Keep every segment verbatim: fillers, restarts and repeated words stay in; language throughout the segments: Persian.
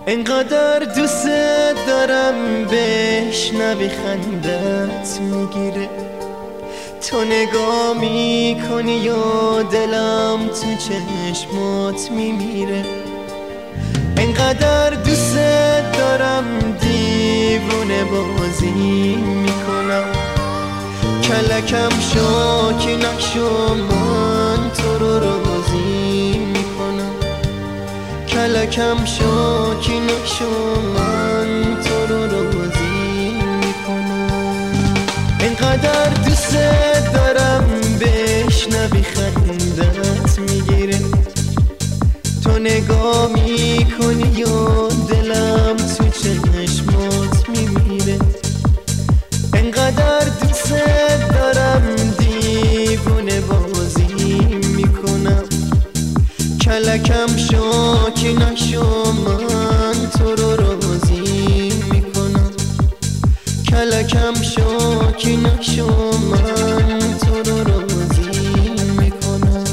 انقدر دوست دارم بشنوی خندت میگیره، تو نگاه میکنی و دلم تو چشمات میمیره. انقدر دوست دارم دیوونه بازی میکنم، کلکم شو که نقشو من تو رو راضی میکنم، کلکم شو که نقشو من تو رو راضی میکنم. انقدر دوست دارم بشنوی خندت میگیره، تو نگاه میکنی و دلم تو چشمات میمیره. انقدر دوست دارم دیوونه بازی میکنم، کلکم شو که نشو من تو رو راضی میکنم، کلکم شو که نشو من تو رو راضی میکنم.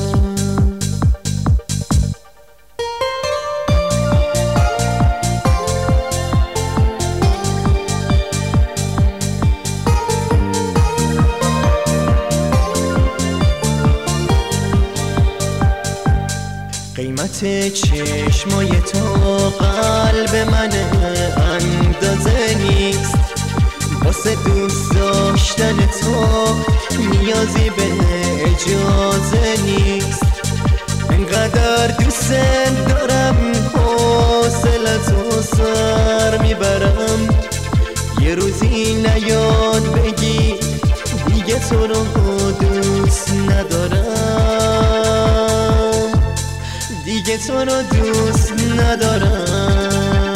قیمت چشمای تو قلب من اندازه نیست، واسه دوست داشتن تو نیازی به اجازه نیست. انقدر دوست دارم حوصله‌تو سر میبرم، یه روزی نیاد بگی دیگه تو رو دوست ندارم، دیگه تو رو دوست ندارم.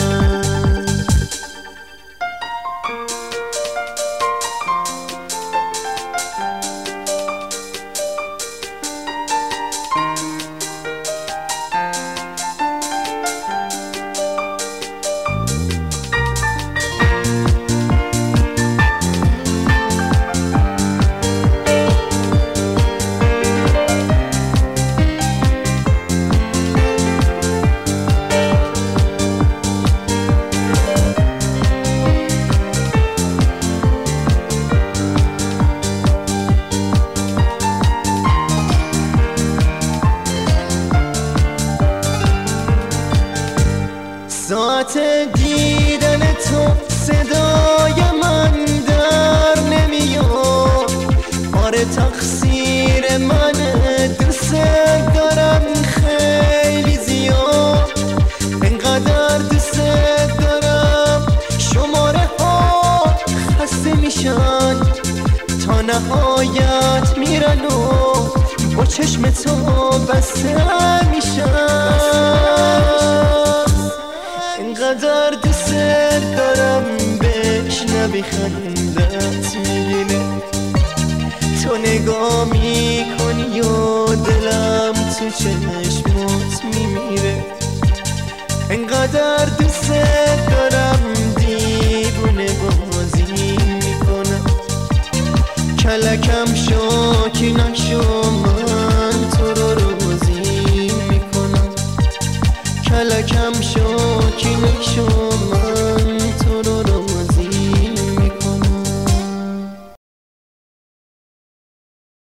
ساعت دیدن تو صدای من در نمیاد، آره تقصیر منه، دوست دارم خیلی زیاد. انقدر دوست دارم شماره ها خسته میشن، تا نهایت میرن و با چشم تو بسته میشن. انقدر دوست دارم بشنوی خندت میگیره، تو نگاه میکنی و دلم تو چشمات میمیره. انقدر دوست دارم دیوونه بازی میکنم، کلکم شو که نشو من تو رو راضی میکنم، کلکم شو که نشو من